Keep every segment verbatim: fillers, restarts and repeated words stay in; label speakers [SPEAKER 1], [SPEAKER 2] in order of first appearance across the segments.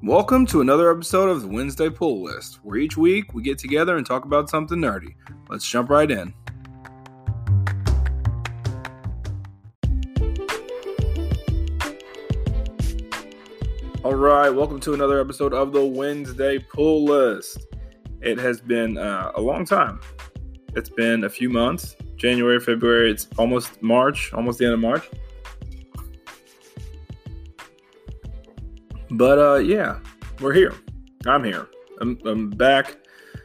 [SPEAKER 1] Welcome to another episode of the Wednesday Pull List, where each week we get together and talk about something nerdy. Let's jump right in. All right, welcome to another episode of the Wednesday Pull List. It has been uh, a long time. It's been a few months. January, February, it's almost March, almost the end of March. But uh, yeah, we're here. I'm here. I'm, I'm back.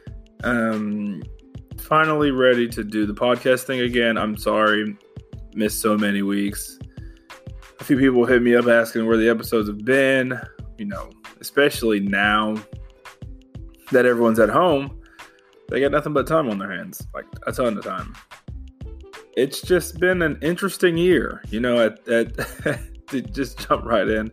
[SPEAKER 1] Um, finally ready to do the podcast thing again. I'm sorry, missed so many weeks. A few people hit me up asking where the episodes have been. You know, especially now that everyone's at home, they got nothing but time on their hands, like a ton of time. It's just been an interesting year. You know, at, at to just jump right in.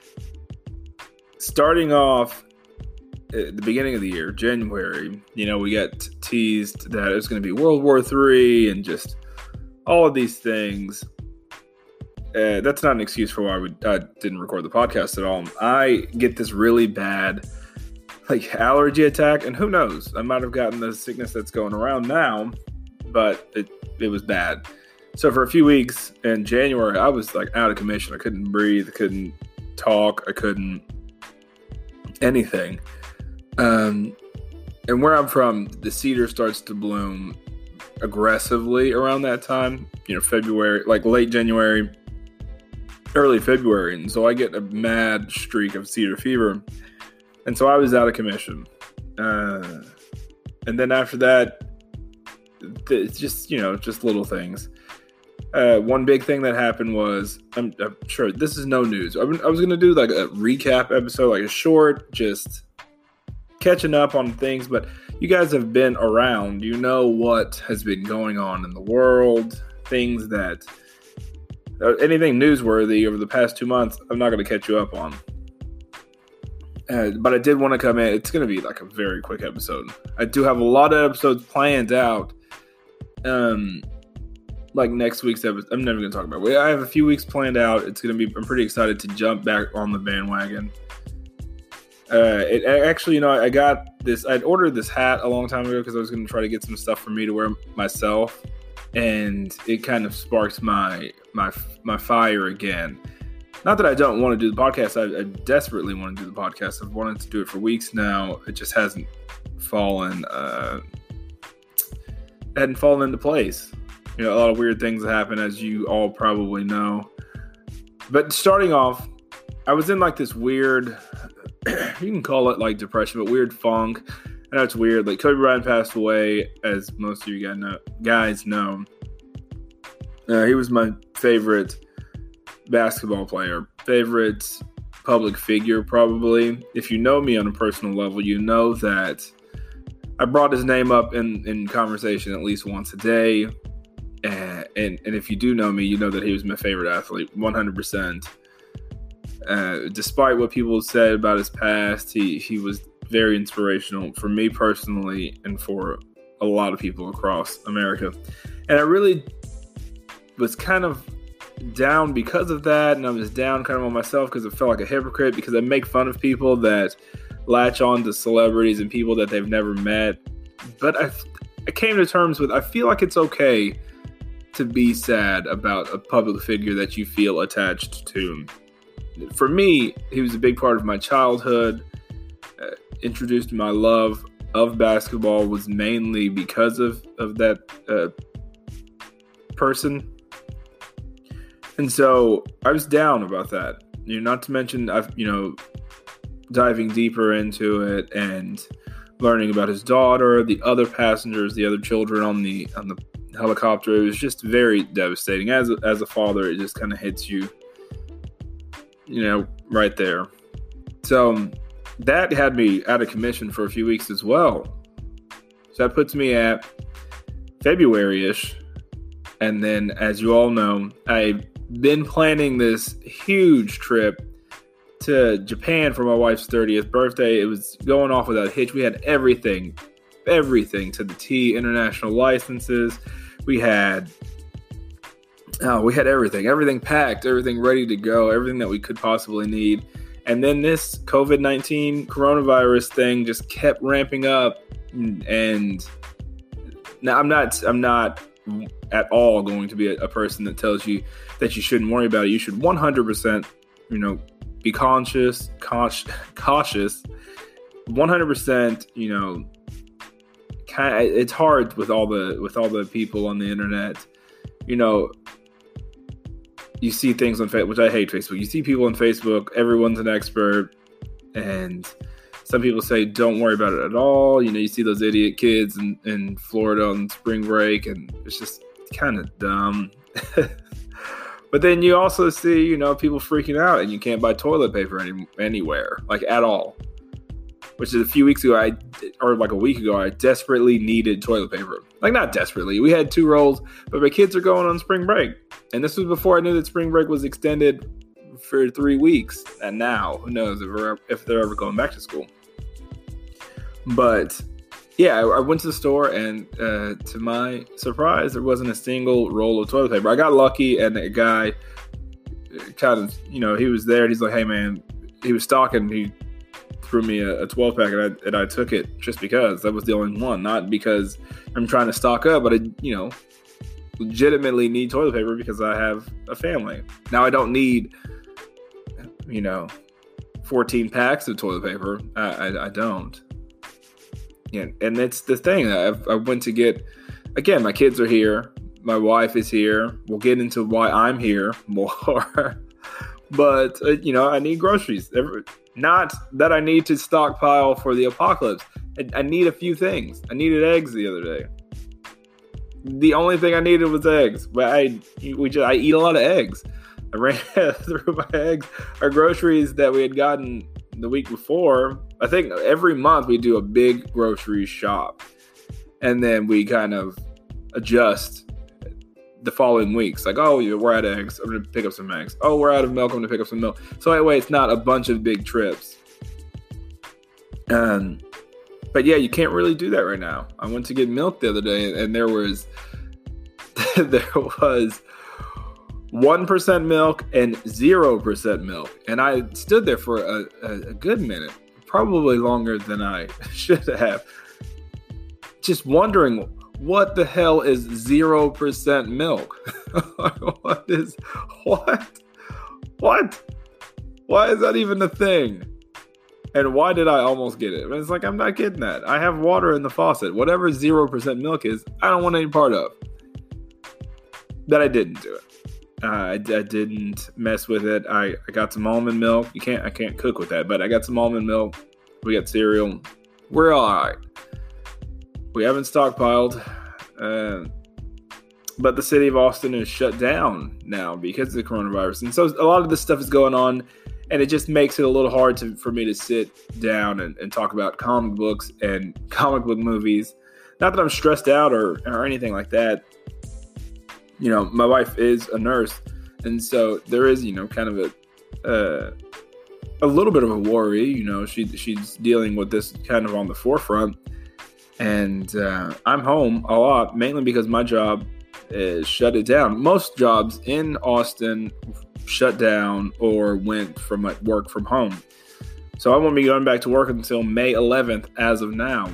[SPEAKER 1] Starting off at the beginning of the year, January, you know, we got teased that it was going to be World War Three and just all of these things. Uh, that's not an excuse for why we I didn't record the podcast at all. I get this really bad, like, allergy attack, and who knows? I might have gotten the sickness that's going around now, but it, it was bad. So for a few weeks in January, I was, like, out of commission. I couldn't breathe. I couldn't talk. I couldn't anything. Um, and where I'm from, the cedar starts to bloom aggressively around that time, you know, February, like late January, early February. And so I get a mad streak of cedar fever. And so I was out of commission. Uh, and then after that, it's just, you know, just little things. Uh, one big thing that happened was, I'm, I'm sure this is no news. I, I was going to do like a recap episode, like a short, just catching up on things. But you guys have been around. You know what has been going on in the world. Things that, uh, anything newsworthy over the past two months, I'm not going to catch you up on. Uh, but I did want to come in. It's going to be like a very quick episode. I do have a lot of episodes planned out. Um... Like next week's episode, I'm never going to talk about it. I have a few weeks planned out. It's going to be, I'm pretty excited to jump back on the bandwagon. Uh, it actually, you know, I got this, I'd ordered this hat a long time ago because I was going to try to get some stuff for me to wear myself. And it kind of sparked my, my, my fire again. Not that I don't want to do the podcast. I, I desperately want to do the podcast. I've wanted to do it for weeks now. It just hasn't fallen, uh, hadn't fallen into place. You know, a lot of weird things happen, as you all probably know. But starting off, I was in like this weird, you can call it like depression, but weird funk. I know it's weird. Like Kobe Bryant passed away, as most of you guys know. Guys know. Uh, he was my favorite basketball player, favorite public figure, probably. If you know me on a personal level, you know that I brought his name up in, in conversation at least once a day. And, and and if you do know me, you know that he was my favorite athlete, one hundred percent. Uh, despite what people said about his past, he, he was very inspirational for me personally and for a lot of people across America. And I really was kind of down because of that, and I was down kind of on myself because I felt like a hypocrite because I make fun of people that latch on to celebrities and people that they've never met. But I, I came to terms with, I feel like it's okay to be sad about a public figure that you feel attached to. For me, he was a big part of my childhood. Uh, introduced my love of basketball was mainly because of, of that uh, person. And so I was down about that. You know, not to mention, I've, you know, diving deeper into it and learning about his daughter, the other passengers, the other children on the on the helicopter. It was just very devastating. As a, as a father, it just kind of hits you, you know, right there. So that had me out of commission for a few weeks as well. So that puts me at February-ish. And then, as you all know, I've been planning this huge trip to Japan for my wife's thirtieth birthday. It was going off without a hitch. We had everything, everything to the T, international licenses. We had, oh, we had everything, everything packed, everything ready to go, everything that we could possibly need. And then this COVID nineteen coronavirus thing just kept ramping up. And now I'm not, I'm not at all going to be a, a person that tells you that you shouldn't worry about it. You should one hundred percent, you know, be conscious, cautious, cautious, one hundred percent, you know, kind of, it's hard with all the, with all the people on the internet, you know, you see things on Facebook, which I hate Facebook. You see people on Facebook, everyone's an expert, and some people say, don't worry about it at all. You know, you see those idiot kids in, in Florida on spring break, and it's just kind of dumb. But then you also see, you know, people freaking out, and you can't buy toilet paper any, anywhere, like at all. Which is a few weeks ago, I or like a week ago, I desperately needed toilet paper. Like, not desperately. We had two rolls, but my kids are going on spring break. And this was before I knew that spring break was extended for three weeks. And now, who knows if, we're, if they're ever going back to school. But, yeah, I, I went to the store, and uh, to my surprise, there wasn't a single roll of toilet paper. I got lucky, and a guy kind of, you know, he was there, and he's like, hey, man, he was stocking, he threw me a twelve pack, and I, and I took it just because that was the only one, not because I'm trying to stock up, but I, you know, legitimately need toilet paper because I have a family. Now I don't need, you know, fourteen packs of toilet paper. I, I, I don't. Yeah, and it's the thing. I, I went to get, again, my kids are here. My wife is here. We'll get into why I'm here more. But, uh, you know, I need groceries. Every, Not that I need to stockpile for the apocalypse. I, I need a few things. I needed eggs the other day. The only thing I needed was eggs. But I we just I eat a lot of eggs. I ran through my eggs. Our groceries that we had gotten the week before, I think every month we do a big grocery shop. And then we kind of adjust the following weeks. Like, oh, we're out of eggs, I'm going to pick up some eggs. Oh, we're out of milk, I'm going to pick up some milk. So that way it's not a bunch of big trips. Um, but yeah, you can't really do that right now. I went to get milk the other day, and there was there was one percent milk and zero percent milk. And I stood there for a, a, a good minute, probably longer than I should have, just wondering, what the hell is zero percent milk? What is, what? What? Why is that even a thing? And why did I almost get it? It's like, I'm not getting that. I have water in the faucet. Whatever zero percent milk is, I don't want any part of. That I didn't do it. Uh, I, I didn't mess with it. I, I got some almond milk. You can't, I can't cook with that, but I got some almond milk. We got cereal. We're all right. We haven't stockpiled, uh, but the city of Austin is shut down now because of the coronavirus. And so a lot of this stuff is going on, and it just makes it a little hard to, for me to sit down and, and talk about comic books and comic book movies. Not that I'm stressed out or, or anything like that. You know, my wife is a nurse, and so there is, you know, kind of a uh, a little bit of a worry. You know, she she's dealing with this kind of on the forefront. And uh, I'm home a lot, mainly because my job is shut it down. Most jobs in Austin shut down or went from work from home. So I won't be going back to work until May eleventh as of now.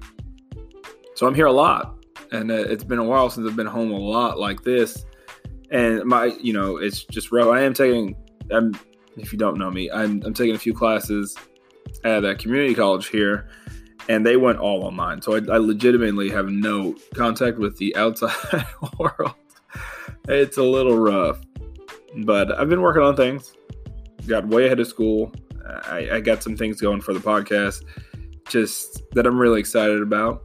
[SPEAKER 1] So I'm here a lot. And uh, it's been a while since I've been home a lot like this. And my, you know, it's just rough. I am taking, I'm, if you don't know me, I'm, I'm taking a few classes at a community college here. And they went all online. So I, I legitimately have no contact with the outside world. It's a little rough. But I've been working on things. Got way ahead of school. I, I got some things going for the podcast just that I'm really excited about.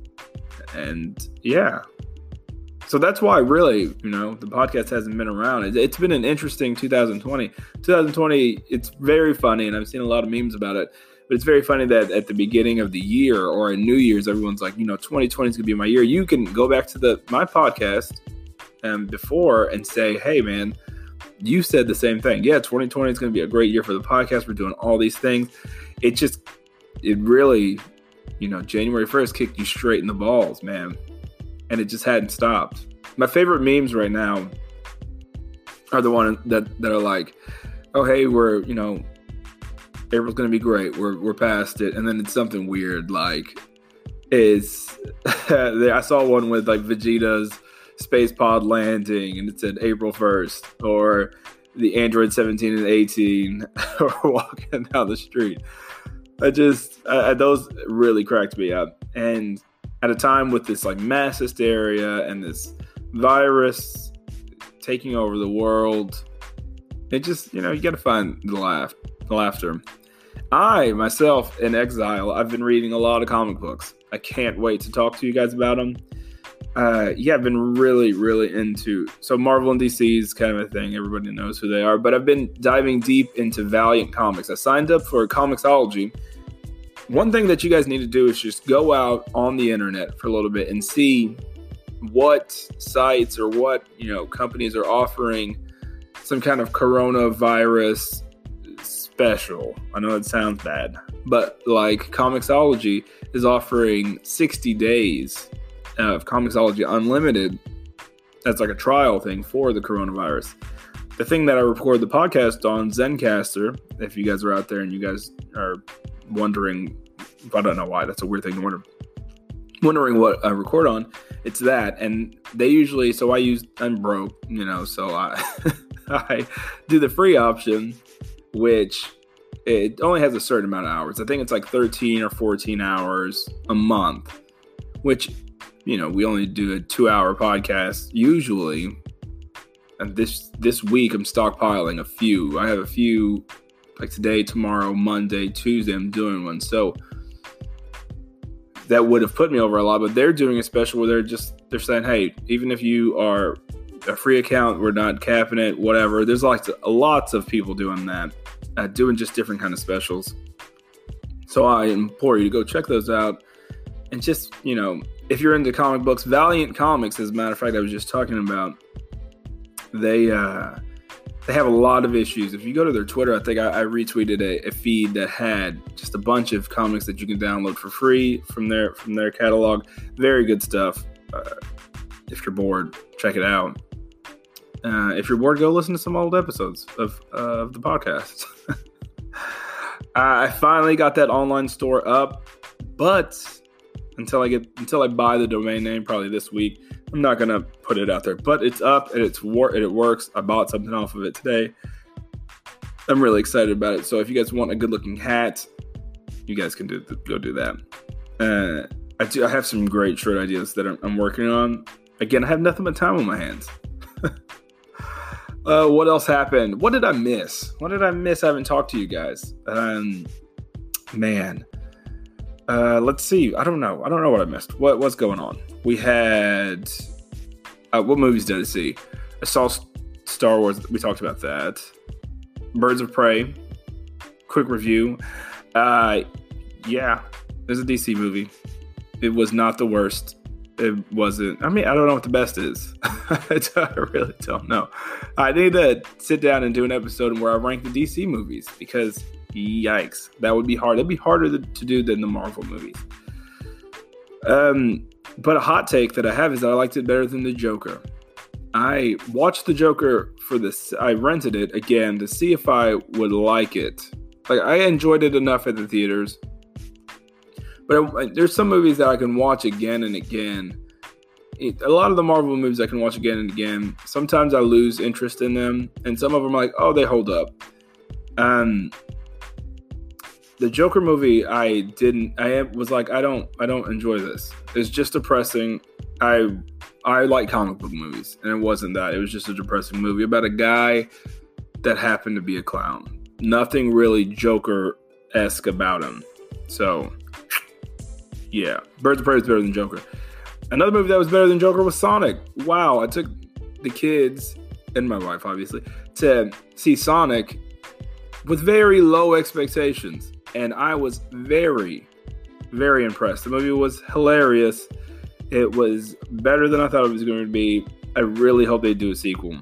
[SPEAKER 1] And yeah. So that's why really, you know, the podcast hasn't been around. It, it's been an interesting two thousand twenty. twenty twenty, it's very funny, and I've seen a lot of memes about it. But it's very funny that at the beginning of the year or in New Year's, everyone's like, you know, twenty twenty is going to be my year. You can go back to the my podcast um, before and say, hey, man, you said the same thing. Yeah, twenty twenty is going to be a great year for the podcast. We're doing all these things. It just, it really, you know, January first kicked you straight in the balls, man. And it just hadn't stopped. My favorite memes right now are the ones that, that are like, oh, hey, we're, you know, April's going to be great. We're we're past it. And then it's something weird like is I saw one with like Vegeta's space pod landing and it said April first, or the Android seventeen and eighteen are walking down the street. I just, I, those really cracked me up. And at a time with this like mass hysteria and this virus taking over the world, it just, you know, you got to find the laugh, the laughter. I, myself, in exile, I've been reading a lot of comic books. I can't wait to talk to you guys about them. Uh, yeah, I've been really, really into, so Marvel and D C is kind of a thing. Everybody knows who they are, but I've been diving deep into Valiant Comics. I signed up for Comixology. One thing that you guys need to do is just go out on the internet for a little bit and see what sites or what, you know, companies are offering some kind of coronavirus special. I know it sounds bad, but like Comixology is offering sixty days of Comixology Unlimited. That's like a trial thing for the coronavirus. The thing that I record the podcast on, Zencastr, if you guys are out there and you guys are wondering, I don't know why, that's a weird thing to wonder, wondering what I record on, it's that. And they usually, so I use, I'm broke, you know, so I, I do the free option, which it only has a certain amount of hours. I think it's like thirteen or fourteen hours a month, which, you know, we only do a two hour podcast usually. And this, this week I'm stockpiling a few. I have a few like today, tomorrow, Monday, Tuesday, I'm doing one. So that would have put me over a lot, but they're doing a special where they're just, they're saying, hey, even if you are a free account, we're not capping it, whatever. There's lots of, lots of people doing that, uh, doing just different kind of specials. So I implore you to go check those out. And just, you know, if you're into comic books, Valiant Comics, as a matter of fact, I was just talking about, they, uh, They have a lot of issues. If you go to their Twitter, I think I, I retweeted a, a feed that had just a bunch of comics that you can download for free from their from their catalog. Very good stuff. Uh, if you're bored, check it out. Uh, if you're bored, go listen to some old episodes of uh, of the podcast. I finally got that online store up, but until I get until I buy the domain name, probably this week, I'm not gonna put it out there. But it's up and it's wor- and it works. I bought something off of it today. I'm really excited about it. So if you guys want a good looking hat, you guys can do go do that. Uh, I do. I have some great shirt ideas that I'm, I'm working on. Again, I have nothing but time on my hands. uh, what else happened? What did I miss? What did I miss? I haven't talked to you guys. Um, man. Uh, let's see. I don't know. I don't know what I missed. What what's going on? We had uh, what movies did I see? I saw Star Wars. We talked about that. Birds of Prey. Quick review. Uh, yeah, there's a D C movie. It was not the worst. It wasn't. I mean, I don't know what the best is. I really don't know. I need to sit down and do an episode where I rank the D C movies because. Yikes. That would be hard. That'd be harder to do than the Marvel movies. Um, but a hot take that I have is that I liked it better than the Joker. I watched the Joker for this. I rented it again to see if I would like it. Like, I enjoyed it enough at the theaters. But I, there's some movies that I can watch again and again. It, a lot of the Marvel movies I can watch again and again. Sometimes I lose interest in them. And some of them are like, oh, they hold up. Um... The Joker movie, I didn't. I was like, I don't. I don't enjoy this. It's just depressing. I I like comic book movies, and it wasn't that. It was just a depressing movie about a guy that happened to be a clown. Nothing really Joker-esque about him. So, yeah, Birds of Prey is better than Joker. Another movie that was better than Joker was Sonic. Wow, I took the kids and my wife, obviously, to see Sonic with very low expectations. And I was very, very impressed. The movie was hilarious. It was better than I thought it was going to be. I really hope they do a sequel.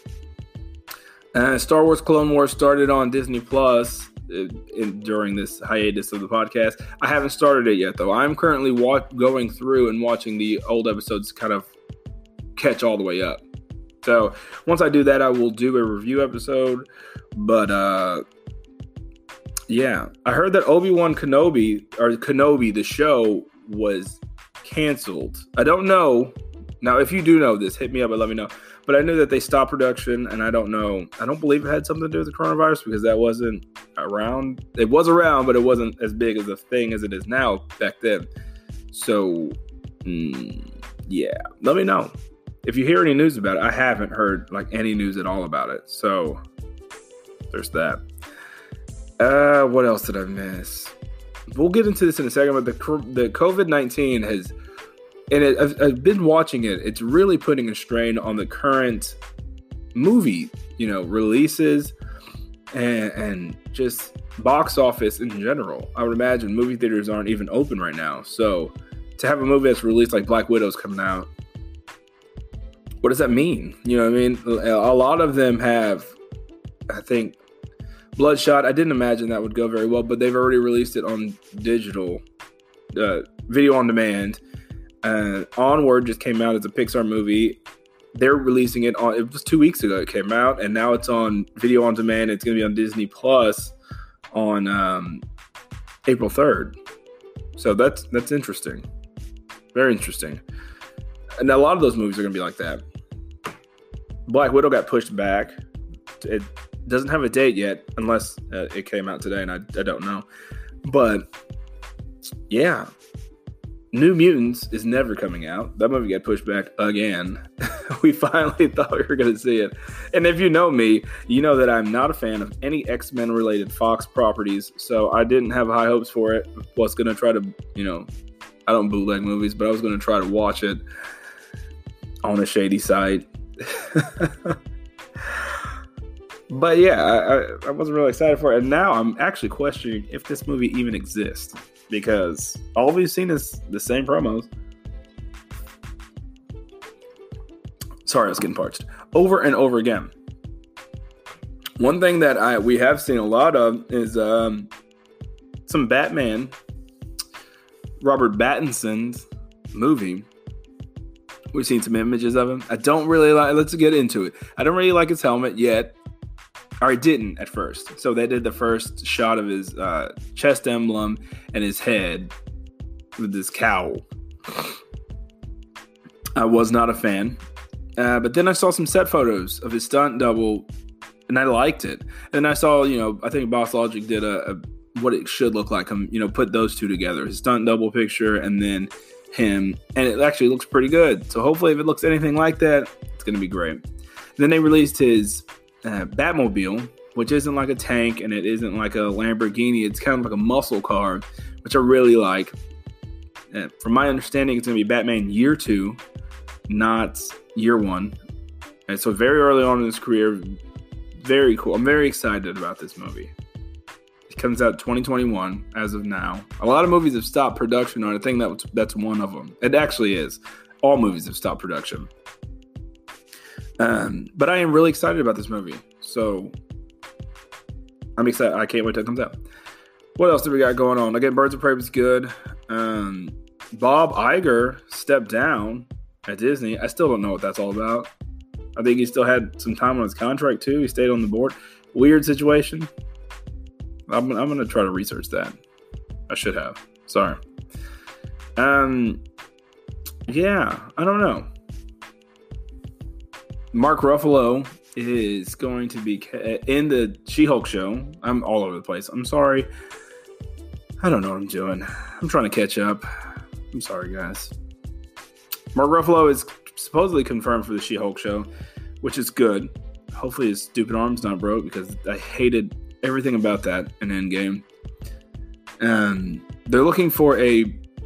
[SPEAKER 1] Uh, Star Wars Clone Wars started on Disney Plus in, during this hiatus of the podcast. I haven't started it yet, though. I'm currently wa- going through and watching the old episodes kind of catch all the way up. So once I do that, I will do a review episode. But, uh... Yeah, I heard that Obi-Wan Kenobi, or Kenobi, the show, was canceled. I don't know. Now, if you do know this, hit me up and let me know. But I knew that they stopped production, and I don't know. I don't believe it had something to do with the coronavirus because that wasn't around. It was around, but it wasn't as big as a thing as it is now back then. So, mm, yeah, let me know. If you hear any news about it, I haven't heard like any news at all about it. So, there's that. Uh, what else did I miss? We'll get into this in a second, but the the COVID nineteen has, and it, I've, I've been watching it. It's really putting a strain on the current movie, you know, releases and, and just box office in general. I would imagine movie theaters aren't even open right now. So to have a movie that's released like Black Widow's coming out, what does that mean? You know what I mean? A lot of them have, I think, Bloodshot, I didn't imagine that would go very well, but they've already released it on digital, uh, video on demand. Uh, Onward just came out as a Pixar movie. They're releasing it on, it was two weeks ago it came out, and now it's on video on demand. It's going to be on Disney Plus on um, April third. So that's that's interesting. Very interesting. And a lot of those movies are going to be like that. Black Widow got pushed back. It doesn't have a date yet, unless uh, it came out today, and I, I don't know. But, yeah. New Mutants is never coming out. That movie got pushed back again. We finally thought we were going to see it. And if you know me, you know that I'm not a fan of any X-Men related Fox properties, so I didn't have high hopes for it. Was going to try to, you know, I don't bootleg movies, but I was going to try to watch it on a shady site. But yeah, I, I wasn't really excited for it. And now I'm actually questioning if this movie even exists. Because all we've seen is the same promos. Sorry, I was getting parched. Over and over again. One thing that I we have seen a lot of is um, some Batman. Robert Pattinson's movie. We've seen some images of him. I don't really like... Let's get into it. I don't really like his helmet yet. Or I didn't at first. So they did the first shot of his uh, chest emblem and his head with this cowl. I was not a fan. Uh, but then I saw some set photos of his stunt double, and I liked it. And I saw, you know, I think Boss Logic did a, a what it should look like. Um, you know, put those two together. His stunt double picture and then him. And it actually looks pretty good. So hopefully if it looks anything like that, it's going to be great. And then they released his... Uh, Batmobile, which isn't like a tank and it isn't like a Lamborghini. It's kind of like a muscle car, which I really like. Uh, from my understanding, it's going to be Batman year two, not year one. And so very early on in his career, very cool. I'm very excited about this movie. It comes out twenty twenty-one as of now. A lot of movies have stopped production on it. I think that, that's one of them. It actually is. All movies have stopped production. Um, but I am really excited about this movie. So I'm excited. I can't wait till it comes out. What else do we got going on? Again, Birds of Prey was good. Um, Bob Iger stepped down at Disney. I still don't know what that's all about. I think he still had some time on his contract too. He stayed on the board. Weird situation. I'm, I'm going to try to research that. I should have. Sorry. Um, yeah, I don't know. Mark Ruffalo is going to be in the She-Hulk show. I'm all over the place. I'm sorry. I don't know what I'm doing. I'm trying to catch up. I'm sorry, guys. Mark Ruffalo is supposedly confirmed for the She-Hulk show, which is good. Hopefully his stupid arm's not broke because I hated everything about that in Endgame. Um, they're looking for a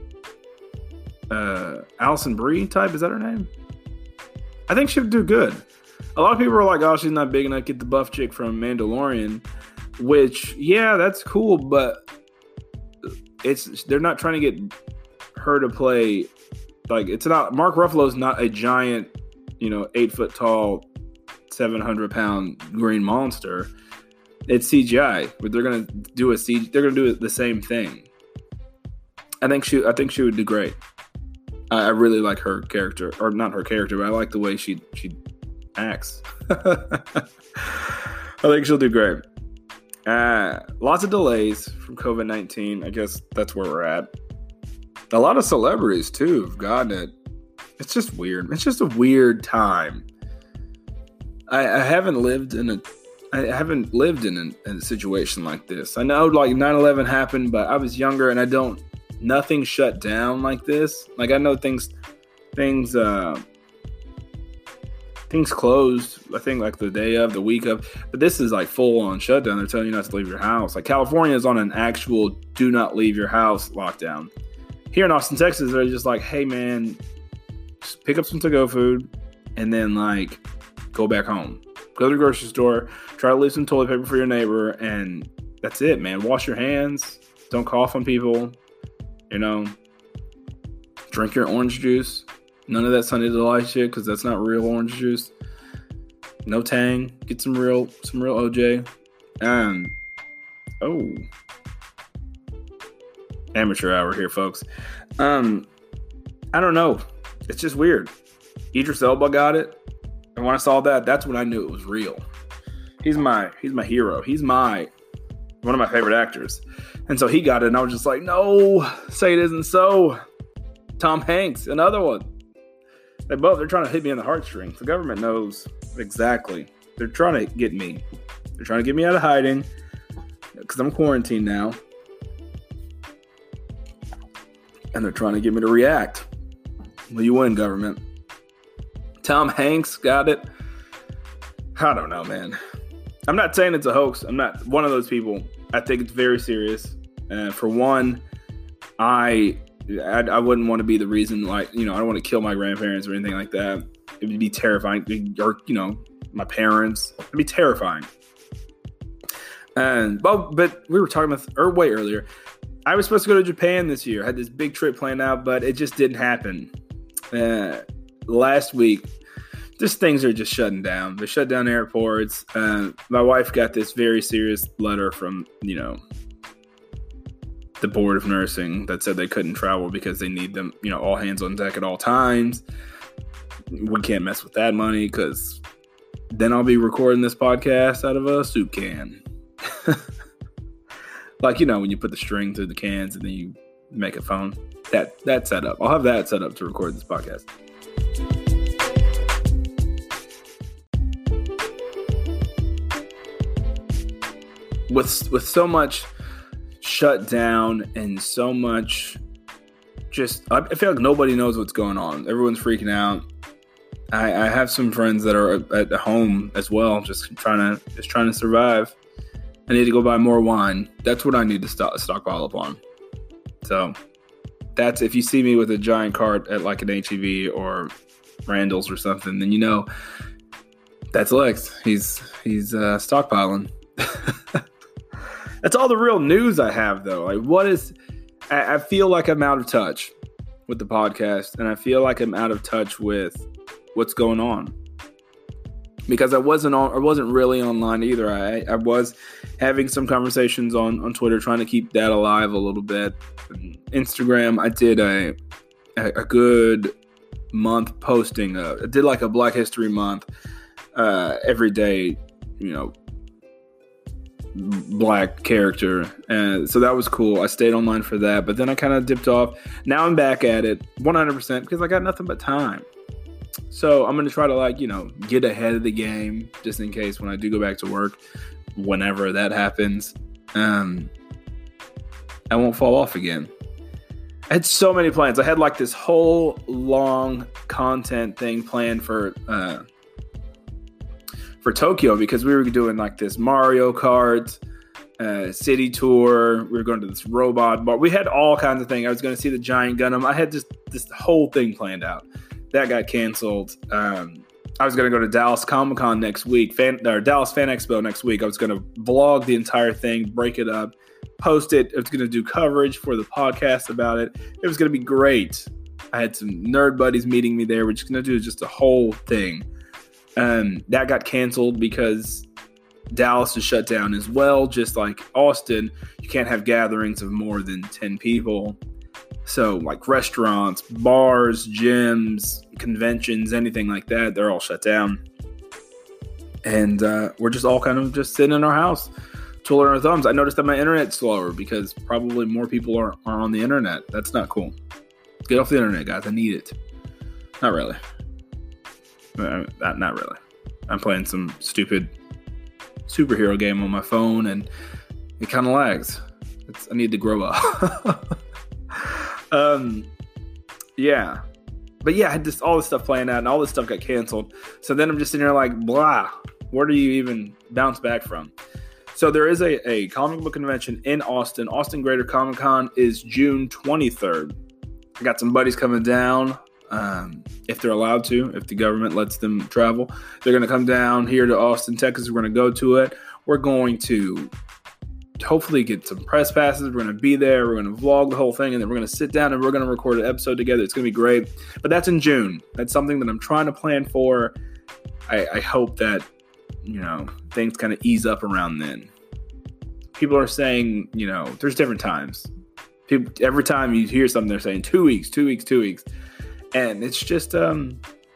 [SPEAKER 1] uh, Alison Brie type. Is that her name? I think she would do good. A lot of people are like, oh, she's not big enough. Get the buff chick from Mandalorian. Which, yeah, that's cool, but it's they're not trying to get her to play. Like, it's not... Mark Ruffalo's not a giant, you know, eight foot tall, seven hundred pound green monster. It's C G I. But they're going to do a C G I. They're going to do the same thing. I think she, I think she would do great. I really like her character, or not her character, but I like the way she she acts. I think she'll do great. Uh, lots of delays from covid nineteen. I guess that's where we're at. A lot of celebrities, too, have gotten it. It's just weird. It's just a weird time. I, I haven't lived in a I haven't lived in a, in a situation like this. I know like nine eleven happened, but I was younger and I don't, nothing shut down like this. Like I know things, things, uh, things closed, I think like the day of, the week of, but this is like full on shutdown. They're telling you not to leave your house. Like California is on an actual do not leave your house lockdown. Here in Austin, Texas, they're just like, hey man, just pick up some to-go food and then like go back home. Go to the grocery store, try to leave some toilet paper for your neighbor, and that's it, man. Wash your hands. Don't cough on people. You know, drink your orange juice. None of that Sunday Delight shit, because that's not real orange juice. No Tang. Get some real, some real O J. And oh, amateur hour here, folks. Um, I don't know. It's just weird. Idris Elba got it. And when I saw that, that's when I knew it was real. He's my he's my hero. He's my one of my favorite actors. And so he got it, and I was just like, no, say it isn't so. Tom Hanks, another one. They both they're trying to hit me in the heartstrings. The government knows exactly. They're trying to get me. They're trying to get me out of hiding because I'm quarantined now. And they're trying to get me to react. Well, you win, government. Tom Hanks got it. I don't know, man. I'm not saying it's a hoax. I'm not one of those people. I think it's very serious. Uh, for one, I, I I wouldn't want to be the reason, like, you know, I don't want to kill my grandparents or anything like that. It would be terrifying. Or, you know, my parents. It'd be terrifying. And, well, but we were talking about, or way earlier, I was supposed to go to Japan this year. I had this big trip planned out, but it just didn't happen. Uh, last week, just things are just shutting down. They shut down airports. Uh, my wife got this very serious letter from, you know, the board of nursing that said they couldn't travel because they need them, you know, all hands on deck at all times. We can't mess with that money because then I'll be recording this podcast out of a soup can. Like, you know, when you put the string through the cans and then you make a phone. That that set up. I'll have that set up to record this podcast. With with so much shut down and so much just, I feel like nobody knows what's going on. Everyone's freaking out. I, I have some friends that are at home as well, just trying to just trying to survive. I need to go buy more wine. That's what I need to stock, stockpile up on. So that's, if you see me with a giant cart at like an H E B or Randall's or something, then you know that's Lex. He's he's uh, stockpiling. That's all the real news I have, though. Like, what is? I, I feel like I'm out of touch with the podcast, and I feel like I'm out of touch with what's going on because I wasn't on. I wasn't really online either. I I was having some conversations on, on Twitter, trying to keep that alive a little bit. Instagram, I did a a, a good month posting. Uh, I did like a Black History Month uh, every day. You know. Black character, and so that was cool. I stayed online for that, but then I kind of dipped off. Now I'm back at it one hundred percent because I got nothing but time. So I'm going to try to, like, you know, get ahead of the game just in case when I do go back to work, whenever that happens, um, I won't fall off again. I had so many plans. I had like this whole long content thing planned for uh for Tokyo because we were doing like this Mario Kart uh, city tour. We were going to this robot bar. We had all kinds of things. I was going to see the giant Gundam. I had just this whole thing planned out. That got canceled. Um, I was going to go to Dallas Comic Con next week, fan, or Dallas Fan Expo next week. I was going to vlog the entire thing, break it up, post it. I was going to do coverage for the podcast about it. It was going to be great. I had some nerd buddies meeting me there. We're just going to do just a whole thing. Um, that got canceled because Dallas is shut down as well. Just like Austin, you can't have gatherings of more than ten people. So like restaurants, bars, gyms, conventions, anything like that, they're all shut down. And uh, we're just all kind of just sitting in our house Twiddling our thumbs. I noticed that my internet's slower because probably more people are, are on the internet. That's not cool. Get off the internet, guys. I need it. Not really. Uh, not, not really. I'm playing some stupid superhero game on my phone, and it kind of lags. It's, I need to grow up. um, yeah. But yeah, I had this, all this stuff playing out, and all this stuff got canceled. So then I'm just sitting there like, blah. Where do you even bounce back from? So there is a, a comic book convention in Austin. Austin Greater Comic Con is June twenty-third. I got some buddies coming down, um, if they're allowed to, if the government lets them travel. They're going to come down here to Austin, Texas. We're going to go to it. We're going to hopefully get some press passes. We're going to be there. We're going to vlog the whole thing, and then we're going to sit down and we're going to record an episode together. It's going to be great. But that's in June. That's something that I'm trying to plan for. I, I hope that, you know, things kind of ease up around then. People are saying, you know, there's different times. People, every time you hear something, they're saying two weeks, two weeks, two weeks. And it's just, um,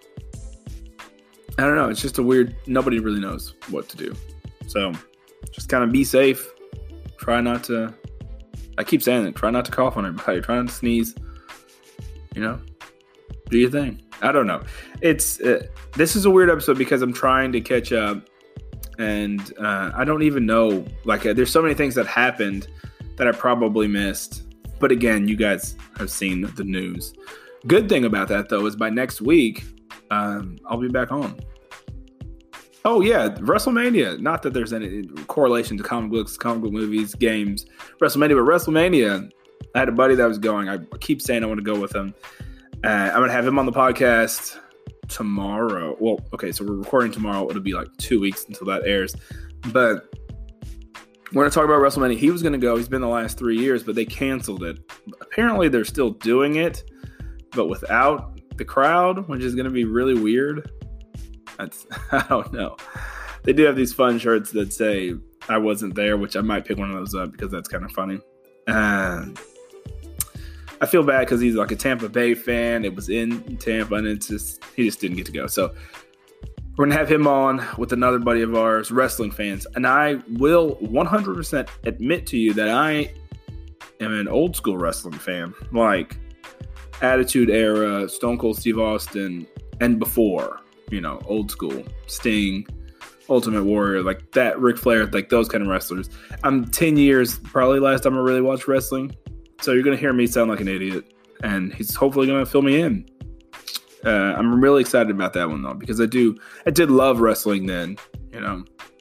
[SPEAKER 1] I don't know. It's just a weird, nobody really knows what to do. So just kind of be safe. Try not to, I keep saying it, try not to cough on everybody. Try not to sneeze. You know, do your thing. I don't know. It's, uh, this is a weird episode because I'm trying to catch up. And uh, I don't even know, like, uh, there's so many things that happened that I probably missed. But again, you guys have seen the news. Good thing about that, though, is by next week, um, I'll be back on. Oh, yeah, WrestleMania. Not that there's any correlation to comic books, comic book movies, games, WrestleMania, but WrestleMania, I had a buddy that was going. I keep saying I want to go with him. Uh, I'm going to have him on the podcast tomorrow. Well, okay, so we're recording tomorrow. It'll be like two weeks until that airs. But we're going to talk about WrestleMania. He was going to go. He's been the last three years, but they canceled it. Apparently, they're still doing it, but without the crowd, which is going to be really weird. That's, I don't know. They do have these fun shirts that say, I wasn't there, which I might pick one of those up because that's kind of funny. And I feel bad because he's like a Tampa Bay fan. It was in Tampa, and it's just, he just didn't get to go. So we're going to have him on with another buddy of ours, wrestling fans. And I will one hundred percent admit to you that I am an old school wrestling fan. Like Attitude Era, Stone Cold Steve Austin, and before, you know, old school, Sting, Ultimate Warrior, like that, Ric Flair, like those kind of wrestlers. I'm ten years, probably last time I really watched wrestling. So you're going to hear me sound like an idiot, and he's hopefully going to fill me in. Uh, I'm really excited about that one, though, because I do, I did love wrestling then, you know.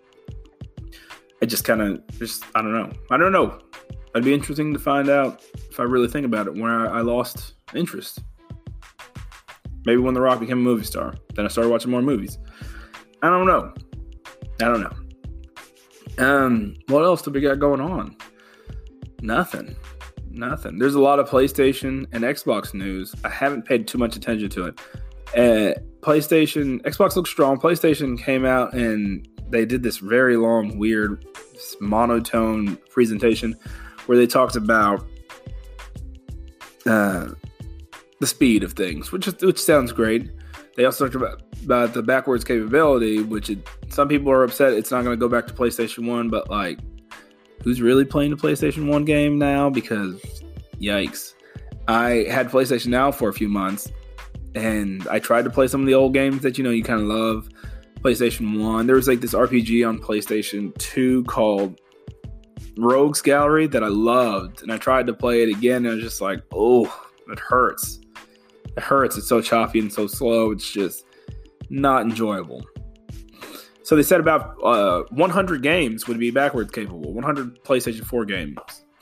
[SPEAKER 1] I just kind of, just, I don't know. I don't know. It'd be interesting to find out, if I really think about it, where I, I lost interest. Maybe when The Rock became a movie star. Then I started watching more movies. I don't know. I don't know. Um, what else do we got going on? Nothing. Nothing. There's a lot of PlayStation and Xbox news. I haven't paid too much attention to it. Uh, PlayStation, Xbox looks strong. PlayStation came out and they did this very long, weird, monotone presentation where they talked about uh, the speed of things, which is, which sounds great. They also talked about, about the backwards capability, which it, some people are upset it's not going to go back to PlayStation one, but like, who's really playing the PlayStation one game now? Because, yikes. I had PlayStation Now for a few months, and I tried to play some of the old games that, you know, you kind of love. PlayStation one. There was like this R P G on PlayStation two called Rogues Gallery that I loved, and I tried to play it again, and I was just like, oh, it hurts. It hurts. It's so choppy and so slow. It's just not enjoyable. So they said about uh, one hundred games would be backwards capable. one hundred PlayStation four games.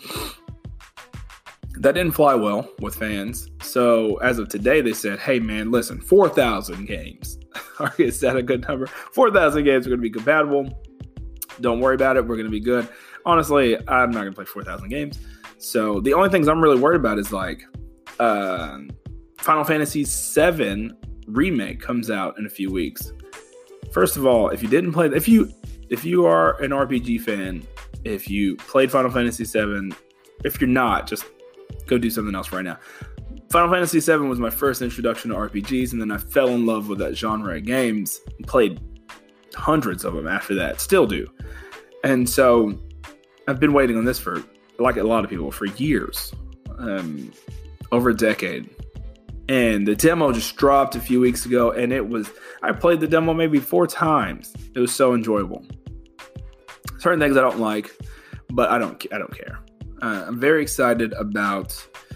[SPEAKER 1] That didn't fly well with fans. So as of today, they said, hey, man, listen, four thousand games. Is that a good number? four thousand games are going to be compatible. Don't worry about it. We're going to be good. Honestly, I'm not going to play four thousand games. So the only things I'm really worried about is like uh, Final Fantasy seven Remake comes out in a few weeks. First of all, if you didn't play, if you if you are an R P G fan, if you played Final Fantasy seven, if you're not, just go do something else right now. Final Fantasy seven was my first introduction to R P Gs, and then I fell in love with that genre of games and played hundreds of them after that. Still do. And so I've been waiting on this for, like a lot of people, for years, um, over a decade. And the demo just dropped a few weeks ago, and it was, I played the demo maybe four times. It was so enjoyable. Certain things I don't like, but I don't, I don't care. Uh, I'm very excited about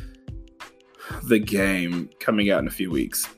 [SPEAKER 1] the game coming out in a few weeks.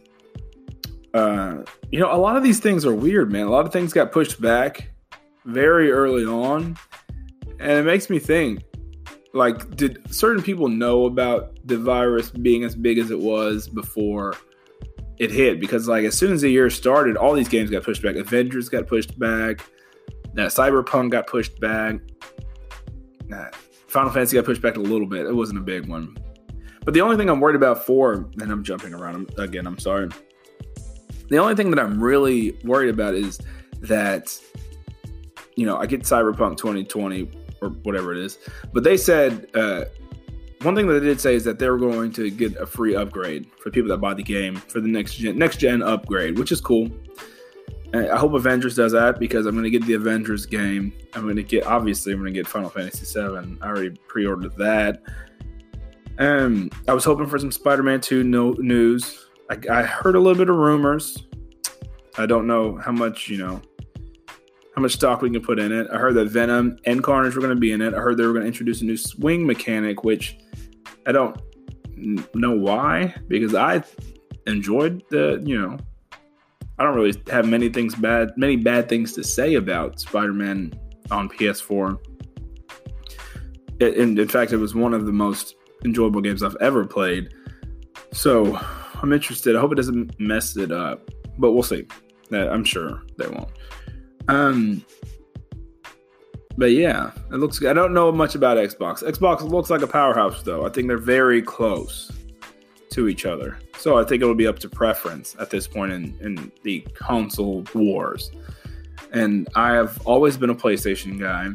[SPEAKER 1] Uh, you know, a lot of these things are weird, man. A lot of things got pushed back very early on, and it makes me think, like, did certain people know about the virus being as big as it was before it hit? Because, like, as soon as the year started, all these games got pushed back. Avengers got pushed back. Uh, Cyberpunk got pushed back. Uh, Final Fantasy got pushed back a little bit. It wasn't a big one. But the only thing I'm worried about for, and I'm jumping around again, I'm sorry. The only thing that I'm really worried about is that, you know, I get Cyberpunk twenty twenty or whatever it is, but they said, uh, one thing that they did say is that they were going to get a free upgrade for people that buy the game for the next gen, next gen upgrade, which is cool. And I hope Avengers does that, because I'm going to get the Avengers game. I'm going to get, obviously, I'm going to get Final Fantasy seven. I already pre-ordered that. Um, I was hoping for some Spider-Man two no, news. I, I heard a little bit of rumors. I don't know how much, you know, how much stock we can put in it. I heard that Venom and Carnage were going to be in it. I heard they were going to introduce a new swing mechanic, which I don't know why, because I enjoyed the, you know, I don't really have many things bad, many bad things to say about Spider-Man on P S four. It, in, in fact, it was one of the most enjoyable games I've ever played. So I'm interested. I hope it doesn't mess it up, but we'll see. I'm sure they won't. Um, but yeah, it looks. I don't know much about Xbox. Xbox looks like a powerhouse, though. I think they're very close to each other. So I think it'll be up to preference at this point in, in the console wars. And I have always been a PlayStation guy.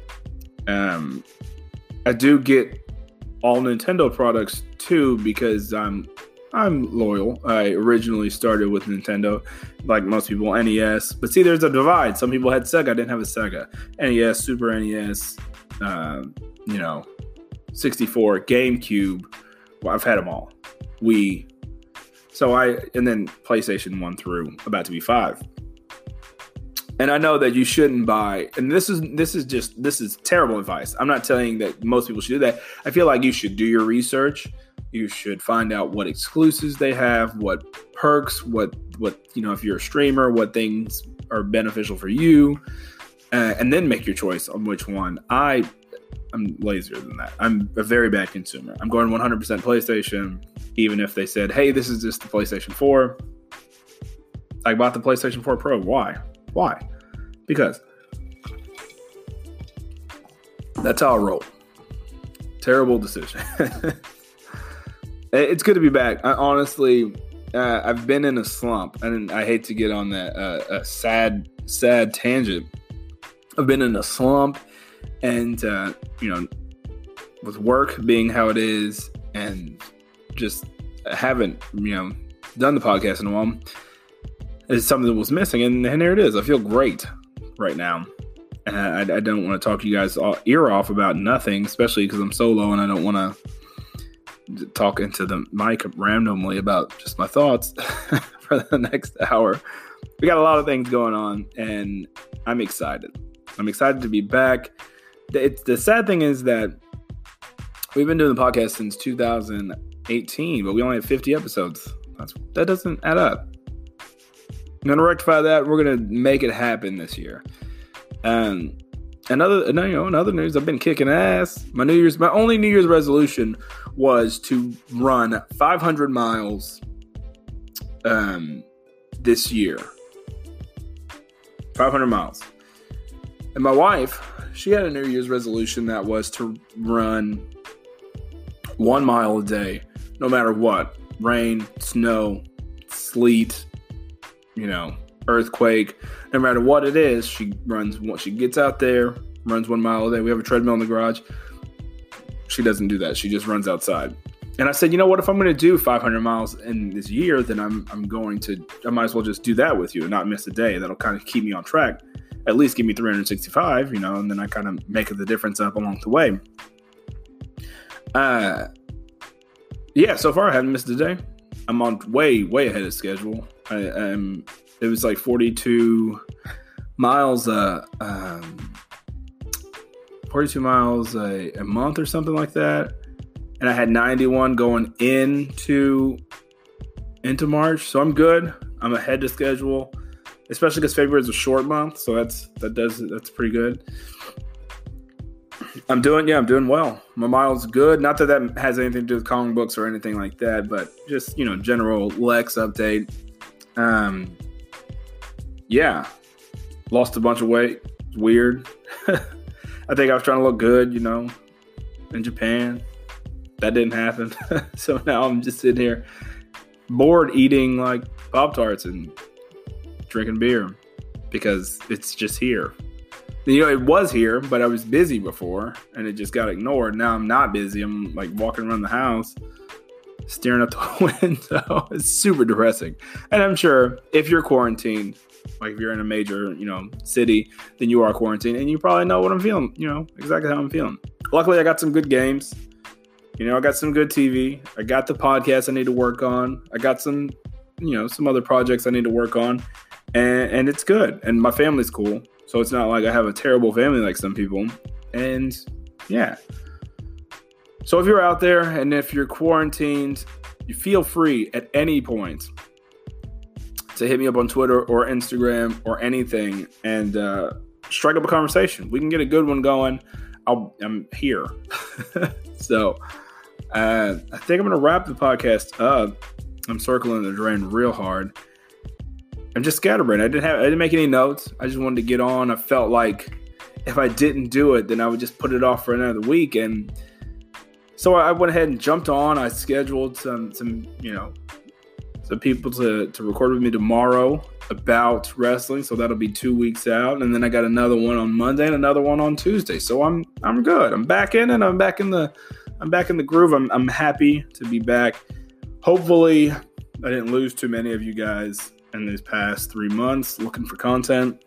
[SPEAKER 1] Um, I do get all Nintendo products too, because I'm I'm loyal. I originally started with Nintendo, like most people, N E S. But see, there's a divide. Some people had Sega. I didn't have a Sega. N E S, Super N E S, uh, you know, sixty-four, GameCube. Well, I've had them all. Wii. So I, and then PlayStation one through about to be five. And I know that you shouldn't buy, and this is this is just this is terrible advice. I'm not telling that most people should do that. I feel like you should do your research. You should find out what exclusives they have, what perks, what what you know, if you're a streamer, what things are beneficial for you, uh, and then make your choice on which one. I I'm lazier than that. I'm a very bad consumer. I'm going one hundred percent PlayStation, even if they said, "Hey, this is just the PlayStation four." I bought the PlayStation four Pro. Why? Why? Because that's how I roll. Terrible decision. It's good to be back. I, honestly, uh, I've been in a slump, and I hate to get on that uh, a sad, sad tangent. I've been in a slump, and uh, you know, with work being how it is, and just haven't, you know, done the podcast in a while. It's something that was missing, and, and there it is. I feel great right now. And I, I don't want to talk you guys all, ear off about nothing, especially because I'm solo and I don't want to talk into the mic randomly about just my thoughts for the next hour. We got a lot of things going on, and I'm excited. I'm excited to be back. It's, the sad thing is that we've been doing the podcast since two thousand eighteen, but we only have fifty episodes. That's, that doesn't add up. I'm going to rectify that. We're going to make it happen this year. Um, another, you know, another news, I've been kicking ass. My New Year's, my only New Year's resolution was to run five hundred miles um, this year. five hundred miles. And my wife, she had a New Year's resolution that was to run one mile a day, no matter what. Rain, snow, sleet, you know, earthquake, no matter what it is, she runs. She gets out there, runs one mile a day. We have a treadmill in the garage. She doesn't do that. She just runs outside. And I said, you know what? If I'm going to do five hundred miles in this year, then I'm I'm going to. I might as well just do that with you and not miss a day. That'll kind of keep me on track. at least give me three hundred sixty-five, you know, and then I kind of make the difference up along the way. Uh, yeah, so far I haven't missed a day. I'm on way, way ahead of schedule. I, I'm, it was like forty-two miles, uh, um, forty-two miles a, a month or something like that. And I had ninety-one going into, into March. So I'm good. I'm ahead of schedule, especially because February is a short month. So that's, that does, that's pretty good. I'm doing, yeah, I'm doing well. My mile's good. Not that that has anything to do with comic books or anything like that, but just, you know, general Lex update. Um, yeah, lost a bunch of weight. It's weird. I think I was trying to look good, you know, in Japan. That didn't happen. So now I'm just sitting here bored eating like Pop-Tarts and drinking beer because it's just here. You know, it was here, but I was busy before, and it just got ignored. Now I'm not busy. I'm, like, walking around the house, staring out the window. It's super depressing. And I'm sure if you're quarantined, like if you're in a major, you know, city, then you are quarantined, and you probably know what I'm feeling, you know, exactly how I'm feeling. Luckily, I got some good games. You know, I got some good T V. I got the podcast I need to work on. I got some, you know, some other projects I need to work on, and, and it's good. And my family's cool. So it's not like I have a terrible family like some people. And yeah. So if you're out there and if you're quarantined, you feel free at any point to hit me up on Twitter or Instagram or anything and uh, strike up a conversation. We can get a good one going. I'll, I'm here. So uh, I think I'm going to wrap the podcast up. I'm circling the drain real hard. I'm just scatterbrained. I didn't have, I didn't make any notes. I just wanted to get on. I felt like if I didn't do it, then I would just put it off for another week. And so I went ahead and jumped on. I scheduled some, some, you know, some people to, to record with me tomorrow about wrestling. So that'll be two weeks out. And then I got another one on Monday and another one on Tuesday. So I'm, I'm good. I'm back in and I'm back in the, I'm back in the groove. I'm, I'm happy to be back. Hopefully I didn't lose too many of you guys in these past three months looking for content,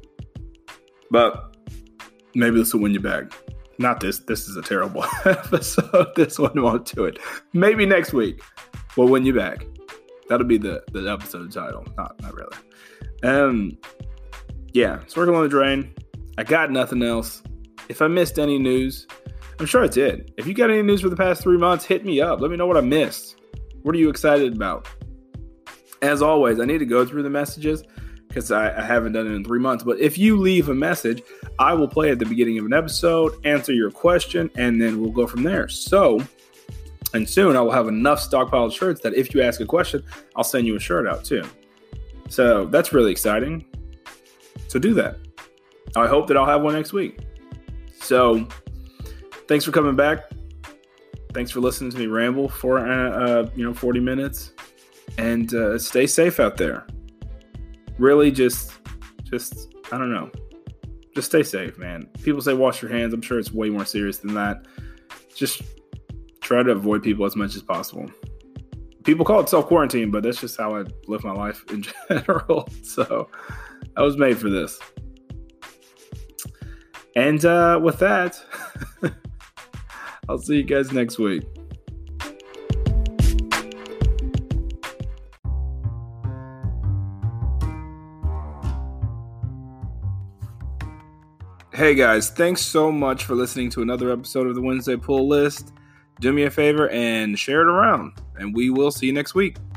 [SPEAKER 1] but maybe this will win you back. Not this. This is a terrible episode. This one won't do it. Maybe next week we'll win you back. That'll be the, the episode title. Not not really. Um, yeah, circle on the drain. I got nothing else. If I missed any news, I'm sure I did. If you got any news for the past three months, hit me up. Let me know what I missed. What are you excited about? As always, I need to go through the messages because I, I haven't done it in three months. But if you leave a message, I will play at the beginning of an episode, answer your question, and then we'll go from there. So, and soon I will have enough stockpiled shirts that if you ask a question, I'll send you a shirt out too. So that's really exciting. So do that. I hope that I'll have one next week. So thanks for coming back. Thanks for listening to me ramble for, uh, uh, you know, forty minutes. And uh, stay safe out there. Really just, just, I don't know. Just stay safe, man. People say wash your hands. I'm sure it's way more serious than that. Just try to avoid people as much as possible. People call it self-quarantine, but that's just how I live my life in general. So I was made for this. And uh, with that, I'll see you guys next week. Hey guys, thanks so much for listening to another episode of the Wednesday Pull List. Do me a favor and share it around, and we will see you next week.